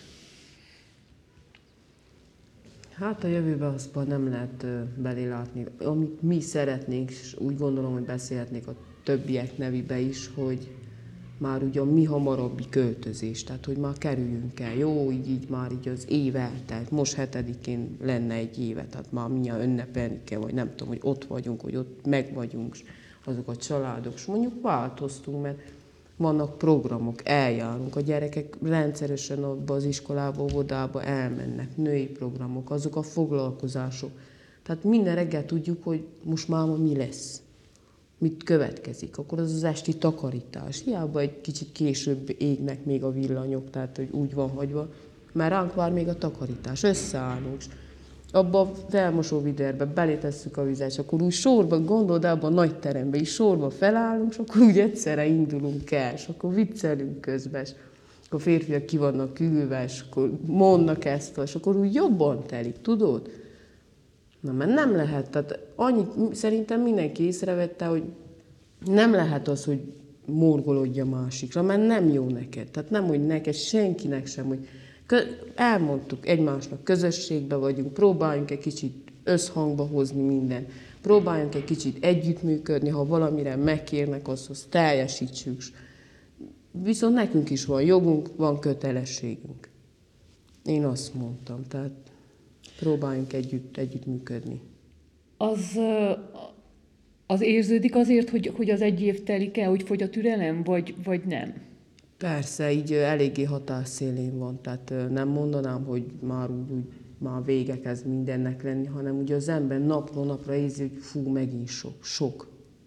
E: Hát a jövőben azban nem lehet uh, belélátni. Amit mi szeretnénk, és úgy gondolom, hogy beszélhetnék a többiek nevébe is, hogy már ugye a mi hamarabbi költözés, tehát hogy már kerüljünk el. Jó, így, így már így az év eltelt. Most hetedikén lenne egy éve, tehát már mindjárt ünnepelni kell, vagy nem tudom, hogy ott vagyunk, hogy ott meg vagyunk, azok a családok. És mondjuk változtunk, mert vannak programok, eljárunk, a gyerekek rendszeresen abba az iskolába, óvodába elmennek, női programok, azok a foglalkozások. Tehát minden reggel tudjuk, hogy most már mi lesz. Mit következik, akkor az az esti takarítás. Hiába egy kicsit később égnek még a villanyok, tehát hogy úgy van hagyva, mert ránk vár még a takarítás, összeállunk. Abba a felmosó viderbe belétesszük a vizet, és akkor úgy sorba, gondold abban a nagy terembe is sorba felállunk, és akkor úgy egyszerre indulunk el, és akkor viccelünk közben, és akkor a férfiak ki vannak ülve, és akkor mondnak ezt, és akkor úgy jobban telik, tudod? Na, mert nem lehet, tehát annyit, szerintem mindenki észrevette, hogy nem lehet az, hogy morgolódj a másikra, mert nem jó neked. Tehát nem, hogy neked, senkinek sem, hogy elmondtuk egymásnak, közösségben vagyunk, próbáljunk egy kicsit összhangba hozni minden, próbáljunk egy kicsit együttműködni, ha valamire megkérnek, azt teljesítsük. Viszont nekünk is van jogunk, van kötelességünk. Én azt mondtam, tehát próbáljunk együtt, együttműködni.
C: Az, az érződik azért, hogy, hogy az egy év telik el, hogy fogy a türelem, vagy, vagy nem?
E: Persze, így eléggé határszélén van, tehát nem mondanám, hogy már úgy, úgy már vége kezd mindennek lenni, hanem ugye az ember napról napra érzi, hogy fú, megint sok, sok.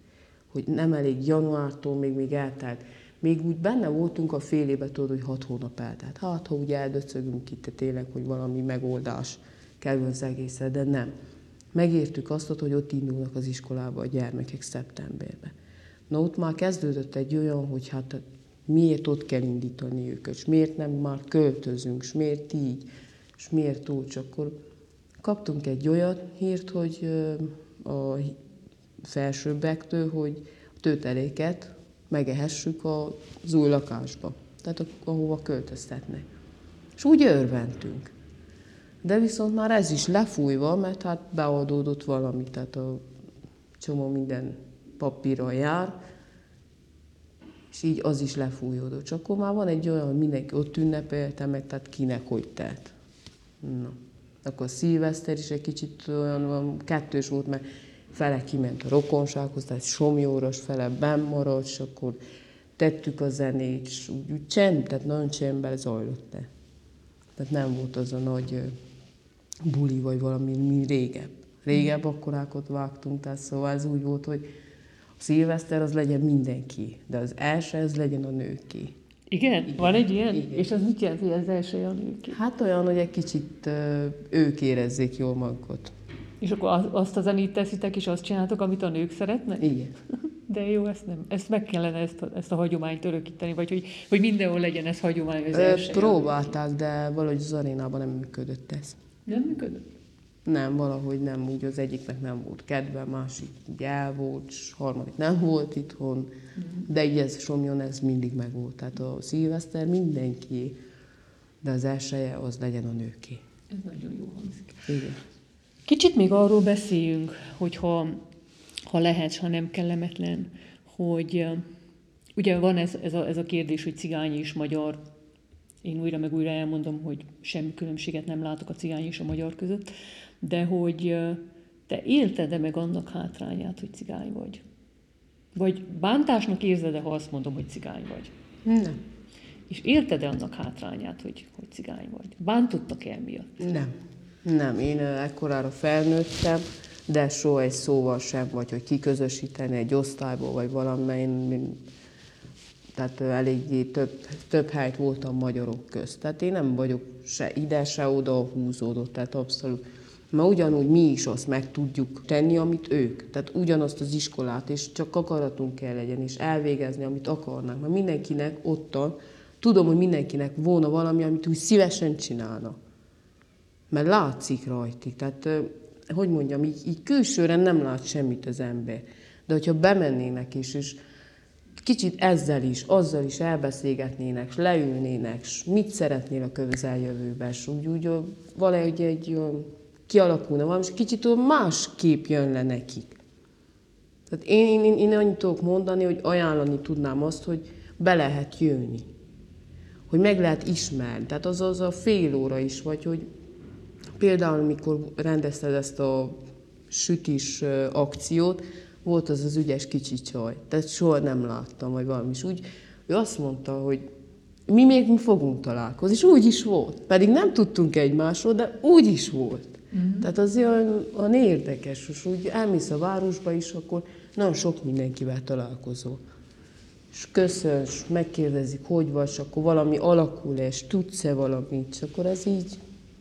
E: hogy nem elég januártól még, még eltelt. Még úgy benne voltunk a fél éve, tudod, hogy hat hónap eltelt. Hát, ha ugye eldöcögünk itt, tényleg, hogy valami megoldás kerül az egészre, de nem. Megértük azt, hogy ott indulnak az iskolába a gyermekek szeptemberben. Na ott már kezdődött egy olyan, hogy hát miért ott kell indítani őket, és miért nem már költözünk, és miért így, és miért úgy. És akkor kaptunk egy olyan hírt, hogy a felsőbbektől, hogy a tőteléket megehessük az új lakásba, tehát ahova költöztetnek. És úgy örventünk. De viszont már ez is lefújva, mert hát beadódott valami, tehát a csomó minden papírral jár, és így az is lefújódott. Csak akkor már van egy olyan, hogy mindenki ott ünnepelte meg, tehát kinek hogy telt. Na. Akkor a szilveszter is egy kicsit olyan kettős volt, mert fele kiment a rokonsághoz, tehát somjóros, fele benn maradt, és akkor tettük a zenét, és úgy, úgy csend, tehát nagyon csendben zajlott le. Tehát nem volt az a nagy buli, vagy valami, mi régebb. Régebb akkorákat vágtunk, tehát szóval ez úgy volt, hogy a szilveszter az legyen mindenki, de az első az legyen a nőké.
C: Igen? Igen? Van egy ilyen?
E: Igen.
C: És az mit jelent, hogy az első a nőké?
E: Hát olyan, hogy egy kicsit ők érezzék jól magukat.
C: És akkor azt a zenét teszitek, és azt csináltok, amit a nők szeretnek?
E: Igen.
C: De jó, ezt, nem, ezt meg kellene ezt a, ezt a hagyományt örökíteni, vagy hogy, hogy mindenhol legyen ez hagyomány az első.
E: Próbálták, de valahogy az arénában nem működött ez.
C: Nem működött?
E: Nem, valahogy nem, úgy az egyiknek nem volt kedve, másik úgy el volt, és harmadik nem volt itthon, uh-huh. De így ez Somjon ez mindig megvolt. Tehát a szilveszter mindenki, de az elsője az legyen a nőké.
C: Ez nagyon jó hangzik.
E: Igen.
C: Kicsit még arról beszéljünk, hogyha ha lehet, ha nem kellemetlen, hogy ugye van ez, ez, a, ez a kérdés, hogy cigány és magyar. Én újra meg újra elmondom, hogy semmi különbséget nem látok a cigány és a magyar között, de hogy te élted-e meg annak hátrányát, hogy cigány vagy? Vagy bántásnak érzed-e, ha azt mondom, hogy cigány vagy?
E: Nem.
C: És érted-e annak hátrányát, hogy, hogy cigány vagy? Bántottak-e emiatt?
E: Nem. Nem, én ekkorára felnőttem, de soha egy szóval sem, vagy hogy kiközösíteni egy osztályból, vagy valamelyen, tehát eléggé több, több helyt voltam magyarok közt. Tehát én nem vagyok se ide, se oda húzódott, tehát abszolút. Mert ugyanúgy mi is azt meg tudjuk tenni, amit ők. Tehát ugyanazt az iskolát, és csak akaratunk kell legyen, és elvégezni, amit akarnak. Mert mindenkinek ottan, tudom, hogy mindenkinek volna valami, amit úgy szívesen csinálna. Mert látszik rajtik. Tehát, hogy mondjam, így, így külsőre nem lát semmit az ember. De hogyha bemennének is, és kicsit ezzel is, azzal is elbeszélgetnének, és leülnének, és mit szeretnél a közeljövőben, és úgy, úgy valahogy egy olyan kialakulna valami, és kicsit más kép jön le nekik. Tehát én, én, én annyit tudok mondani, hogy ajánlani tudnám azt, hogy be lehet jönni. Hogy meg lehet ismerni. Tehát az az a fél óra is, vagy hogy például, amikor rendezted ezt a sütis akciót, volt az az ügyes kicsi csaj. Tehát soha nem láttam, vagy valami is. Úgy, ő azt mondta, hogy mi még mi fogunk találkozni, és úgy is volt. Pedig nem tudtunk egymásról, de úgy is volt. Mm-hmm. Tehát az olyan, olyan érdekes, és úgy elmész a városba is, akkor nagyon sok mindenkivel találkozol. És köszön, és megkérdezik, hogy vagy, és akkor valami alakul, és tudsz-e valamit, és akkor ez így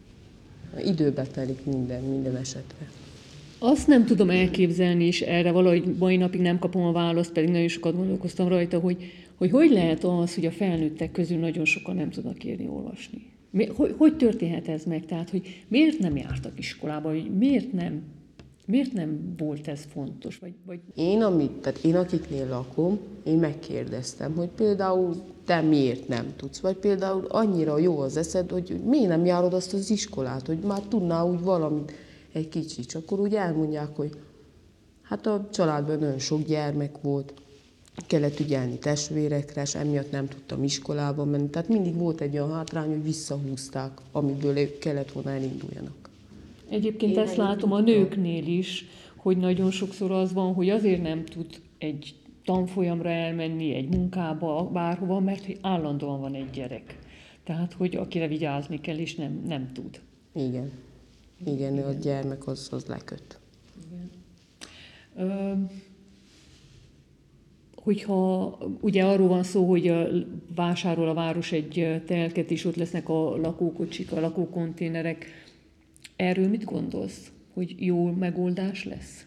E: időbe telik minden, minden esetre.
C: Azt nem tudom elképzelni, és erre valahogy mai napig nem kapom a választ, pedig nagyon sokat gondolkoztam rajta, hogy hogy, hogy lehet az, hogy a felnőttek közül nagyon sokan nem tudnak írni, olvasni. Hogy, hogy történhet ez meg? Tehát, hogy miért nem jártak iskolába, hogy miért nem, miért nem volt ez fontos? Vagy, vagy...
E: Én, amit, tehát én, akiknél lakom, én megkérdeztem, hogy például te miért nem tudsz, vagy például annyira jó az eszed, hogy miért nem járod azt az iskolát, hogy már tudnál úgy valamit egy kicsit. És akkor úgy elmondják, hogy hát a családban nagyon sok gyermek volt, kellett ügyelni testvérekre, és emiatt nem tudtam iskolába menni. Tehát mindig volt egy olyan hátrány, hogy visszahúzták, amiből kellett volna elinduljanak.
C: Egyébként
E: Én
C: ezt látom a nőknél is, hogy nagyon sokszor az van, hogy azért nem tud egy tanfolyamra elmenni, egy munkába, bárhova, mert hogy állandóan van egy gyerek. Tehát, hogy akire vigyázni kell, és nem, nem tud.
E: Igen. Igen, Igen. A gyermek az, az leköt.
C: Igen. Ö, hogyha ugye arról van szó, hogy vásárol a város egy telket, és ott lesznek a lakókocsik, a lakókonténerek, erről mit gondolsz, hogy jó megoldás lesz?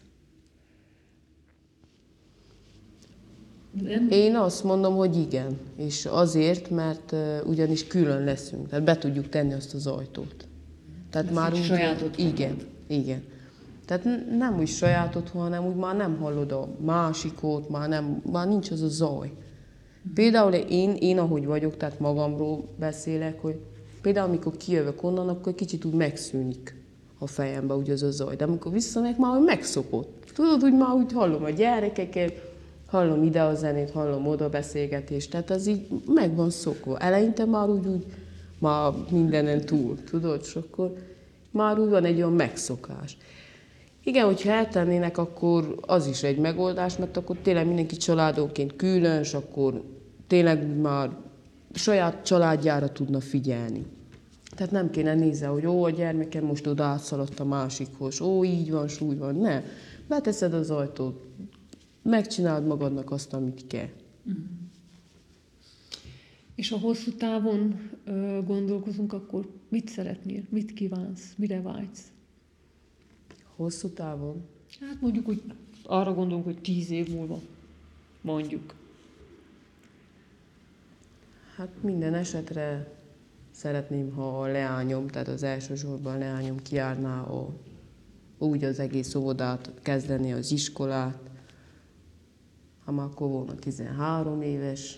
E: Nem? Én azt mondom, hogy igen. És azért, mert uh, ugyanis külön leszünk. Tehát be tudjuk tenni azt az ajtót. Tehát
C: ez
E: már úgy,
C: sajátot
E: igen, igen. Tehát nem úgy saját otthon, hanem úgy már nem hallod a másikot, már, nem, már nincs az a zaj. Például én, én ahogy vagyok, tehát magamról beszélek, hogy például amikor kijövök onnan, akkor kicsit úgy megszűnik a fejembe úgy az a zaj. De amikor visszamegyek, már úgy megszokott. Tudod, úgy már úgy hallom a gyerekeket, hallom ide a zenét, hallom oda beszélgetést, tehát az így meg van szokva. Eleinte már úgy, úgy már mindenen túl, tudod, és akkor már úgy van egy olyan megszokás. Igen, hogyha eltennének, akkor az is egy megoldás, mert akkor tényleg mindenki családonként külön, és akkor tényleg már saját családjára tudna figyelni. Tehát nem kéne nézni, hogy ó, a gyermekem most oda átszaladt a másikhoz, ó, így van, s úgy van. Ne, beteszed az ajtót, megcsinálod magadnak azt, amit kell.
C: Uh-huh. És ha hosszú távon ö, gondolkozunk, akkor mit szeretnél? Mit kívánsz? Mire vágysz?
E: Hosszú távon?
C: Hát mondjuk, hogy arra gondolunk, hogy tíz év múlva, mondjuk.
E: Hát minden esetre szeretném, ha a leányom, tehát az elsősorban a leányom kijárná a, úgy az egész óvodát, kezdeni az iskolát, ha már akkor volna tizenhárom éves.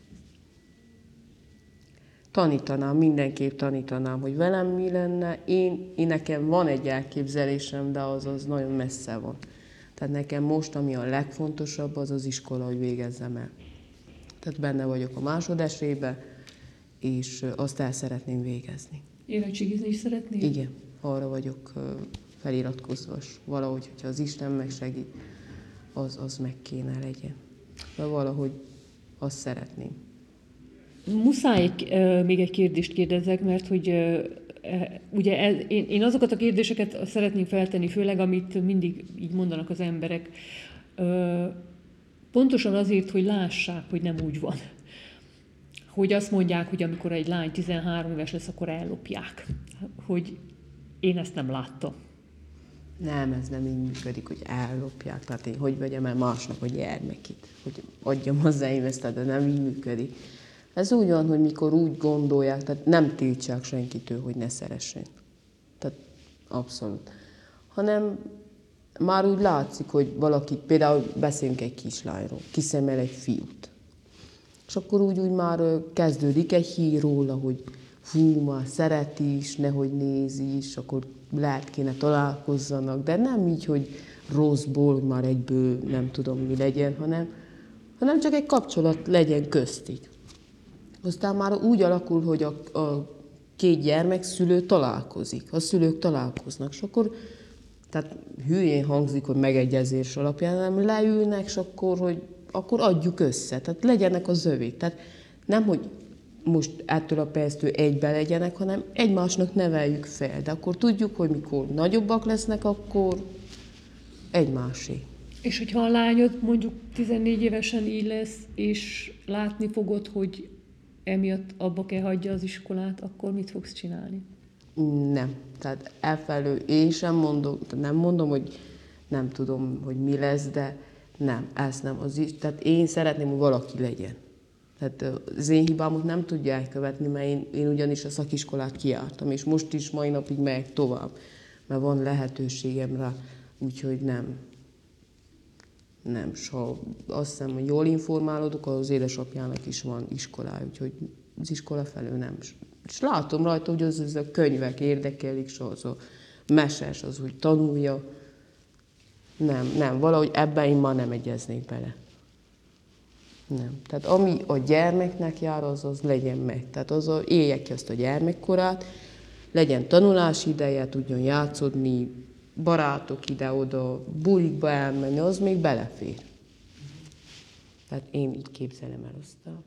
E: Tanítanám, mindenképp tanítanám, hogy velem mi lenne. Én, én nekem van egy elképzelésem, de az az nagyon messze van. Tehát nekem most, ami a legfontosabb, az az iskola, hogy végezzem el. Tehát benne vagyok a másodesébe, és azt el szeretném végezni.
C: Érettségizni is szeretnél?
E: Igen, arra vagyok feliratkozva, valahogy, hogyha az Isten megsegít, az, az meg kéne legyen. De valahogy azt szeretném.
C: Muszáj még egy kérdést kérdezzek, mert hogy ugye ez, én, én azokat a kérdéseket szeretném feltenni, főleg amit mindig így mondanak az emberek, pontosan azért, hogy lássák, hogy nem úgy van. Hogy azt mondják, hogy amikor egy lány tizenhárom éves lesz, akkor ellopják. Hogy én ezt nem láttam.
E: Nem, ez nem így működik, hogy ellopják. Tehát én hogy vegyem el másnak a gyermekét, hogy adjam hozzá én ezt, de nem így működik. Ez úgy van, hogy mikor úgy gondolják, tehát nem tiltsák senkitől, hogy ne szeressen. Tehát abszolút. Hanem már úgy látszik, hogy valaki, például beszélünk egy kislányról, kiszemel egy fiút. És akkor úgy, úgy már kezdődik egy hír róla, hogy fú, már szereti is, nehogy nézi is, akkor lehet kéne találkozzanak, de nem így, hogy rosszból már egyből nem tudom mi legyen, hanem, hanem csak egy kapcsolat legyen köztük. Aztán már úgy alakul, hogy a, a két gyermek szülő találkozik, a szülők találkoznak, és akkor, tehát hülyén hangzik, hogy megegyezés alapján, nem leülnek, és akkor, hogy akkor adjuk össze, tehát legyenek az övék. Tehát nem, hogy most ettől a perctől egybe legyenek, hanem egymásnak neveljük fel. De akkor tudjuk, hogy mikor nagyobbak lesznek, akkor egymásé.
C: És hogyha a lányod mondjuk tizennégy évesen így lesz, és látni fogod, hogy emiatt abba kell hagyja az iskolát, akkor mit fogsz csinálni?
E: Nem. Tehát elfelől én sem mondom, nem mondom, hogy nem tudom, hogy mi lesz, de nem, ezt nem. Az is, tehát én szeretném, hogy valaki legyen. Tehát az én hibámot nem tudja elkövetni, mert én, én ugyanis a szakiskolát kijártam, és most is mai napig megyek tovább, mert van lehetőségem rá, úgyhogy nem. Nem, s ha azt hiszem, hogy jól informálódok, az édesapjának is van iskolája, úgyhogy az iskola felől nem. És látom rajta, hogy az, az a könyvek érdekelik, és az a meses, az úgy tanulja. Nem, nem, valahogy ebben én már nem egyeznék bele. Nem. Tehát ami a gyermeknek jár, az az legyen meg. Tehát az a, élje ki azt a gyermekkorát, legyen tanulási ideje, tudjon játszodni, barátok ide-oda, bulikba elmenni, az még belefér. Tehát én így képzelem el azt.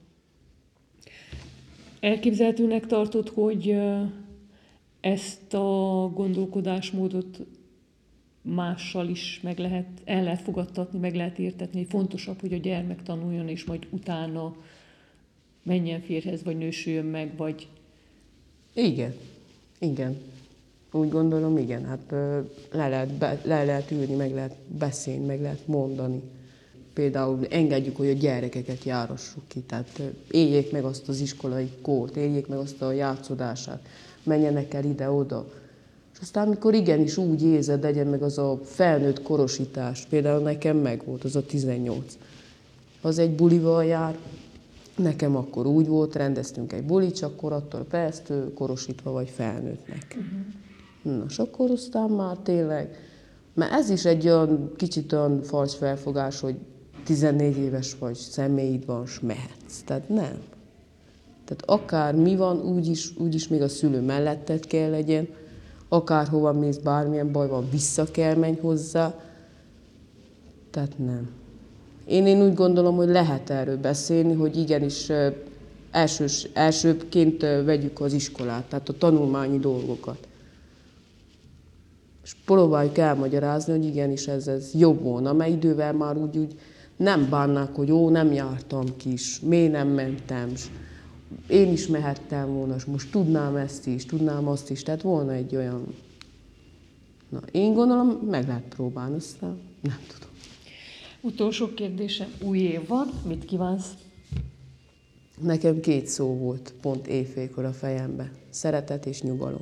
C: Elképzelhetőnek tartod, hogy ezt a gondolkodásmódot mással is meg lehet, el lehet fogadtatni, meg lehet értetni, hogy fontosabb, hogy a gyermek tanuljon, és majd utána menjen férjhez, vagy nősüljön meg, vagy...
E: Igen, igen. Úgy gondolom, igen. Hát le lehet, be, le lehet ülni, meg lehet beszélni, meg lehet mondani. Például engedjük, hogy a gyerekeket járassuk ki, tehát éljék meg azt az iskolai kort, éljék meg azt a játszódását, menjenek el ide-oda. És aztán, amikor igenis úgy érzed, legyen meg az a felnőtt korosítás, például nekem megvolt az a tizennyolc. Az egy bulival jár, nekem akkor úgy volt, rendeztünk egy bulit, csak akkor attól persze korosítva vagy felnőttnek. Uh-huh. Na, és akkor aztán már tényleg, mert ez is egy olyan kicsit olyan fals felfogás, hogy tizennégy éves vagy, személyid van, s mehetsz. Tehát nem. Tehát akár mi van, úgyis, úgyis még a szülő melletted kell legyen, akárhova mész, bármilyen baj van, vissza kell menj hozzá. Tehát nem. Én, én úgy gondolom, hogy lehet erről beszélni, hogy igenis elsős, elsőként vegyük az iskolát, tehát a tanulmányi dolgokat. És próbáljuk elmagyarázni, hogy igenis ez, ez jobb volna, mert idővel már úgy, úgy nem bánnák, hogy ó, nem jártam ki is, miért nem mentem, s én is mehettem volna, és most tudnám ezt is, tudnám azt is, tehát volna egy olyan... Na, én gondolom, meg lehet próbálni, aztán nem tudom.
C: Utolsó kérdésem, új év van, mit kívánsz?
E: Nekem két szó volt pont éjfélkor a fejembe. Szeretet és nyugalom.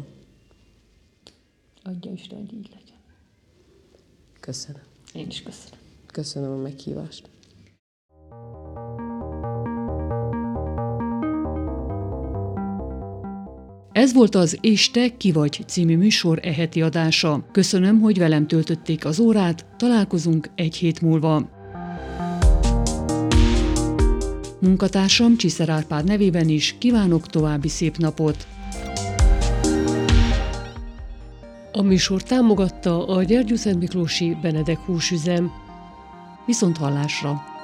C: Adja Isten, hogy így legyen.
E: Köszönöm.
C: Én is köszönöm.
E: Köszönöm a meghívást.
A: Ez volt az És te ki vagy című műsor e heti adása. Köszönöm, hogy velem töltötték az órát, találkozunk egy hét múlva. Munkatársam Csiszer Árpád nevében is kívánok további szép napot. A műsor támogatta a Gyergyószentmiklósi Benedek húsüzem. Viszont hallásra!